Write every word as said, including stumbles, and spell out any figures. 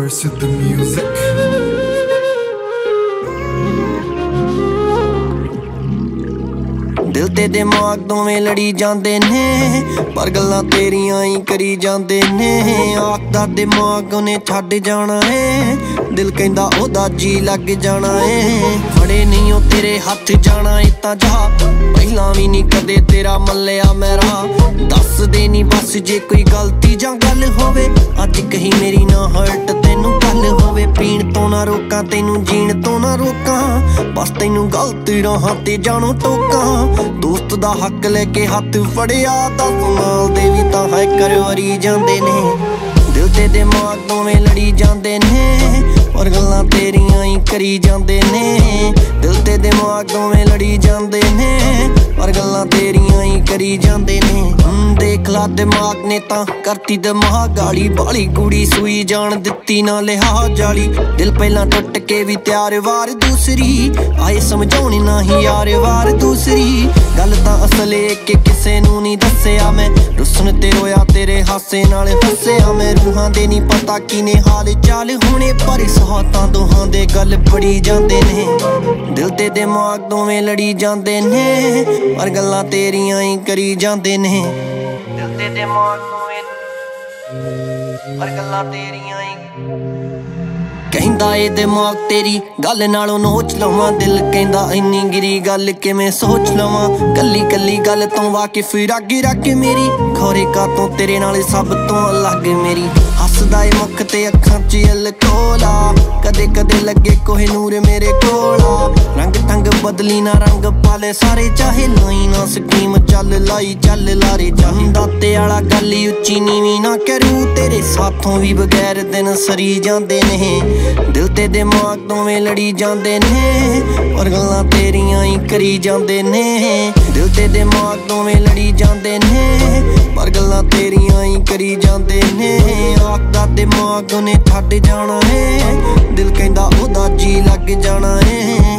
Verse the music. दिल ते दिमाग दोवें लड़ी जांदे ने, पर गल्लां तेरियां ही करी जांदे ने। आखदा दिमाग उन्हें छड्ड जाना है, दिल कहंदा ओदा जी लग जाना है। फड़े नहीं ओ तेरे हत्थ जाना है तां जा, पहलां भी नहीं कदे तेरा मल्लिया मेरा। दस दे नी बस जे कोई गलती जां गल होवे, अज कहीं मेरी ना हर्ट तैनू गल होवे। पीण तो ना रोकां तैनू जीण तो ना रोकां, बस तैनू गलत राहां ते जानो टोकां। दोस्त दा हक लेके हत्थ फड़िया, दस नाल दे भी तां है करवरी जांदे ने। दिल ते दिमाग दोवें लड़ी जांदे ने, पर गल्लां तेरियां ही करी जांदे ने। दिल ते दिमाग दोवें लड़ी जांदे ने, पर गल्लां तेरियां ही करी जांदे ने। देख ला दिमाग ने तां करती दिमाग गाली, बाली कुड़ी सूई जान दित्ती ना लिहाज जाली। दिल पहलां टुट के भी त्यार वार दूसरी, आए समझाउणी ना ही यार वार दूसरी। गल तां असल ए कि किसे नू नहीं दस्सिया मैं, रुसन ते रोया तेरे हासे नाल हस्सिया मैं। रूहां दे नहीं पता किने हाल चाल होने, पर सौतां दोहां दे गल पड़ी जांदे ने। दिल ते दिमाग दोवें लड़ी जांदे ने, पर गल्लां तेरियां ही करी जांदे ने। दिल ते दिमाग दोवें पर गल्लां तेरियां ही कहंदा ए दिमाग तेरी गल नालों नोच लवां। दिल कहंदा इन्नी गिरी गल किवें सोच लवां। कल्ली कल्ली गल तो वाकिफ रग रग मेरी, खौरे का तो तेरे नाल सब तो अलग मेरी। हसदा ए मुख ते अखां च अलकोला, कदे कदे लगे कोहे नूर मेरे कोला। रंग टंग बदली ना रंग पाले सारे, चाहे लाई ना स्कीम चल लाई चल लारे। चाहंदा ते आला गल उच्ची नीवी ना करूं, तेरे साथों भी बगैर दिन सरी जांदे ने। दिल ते दिमाग दोवें लड़ी जांदे ने, पर गल्लां तेरियां ही करी जांदे ने। दिल ते दिमाग दोवें लड़ी जांदे ने, पर गल्लां तेरियां ही करी जांदे ने। आखदा दिमाग उन्हें छड्ड जाना है, दिल कहंदा ओदा जी लग जाना है।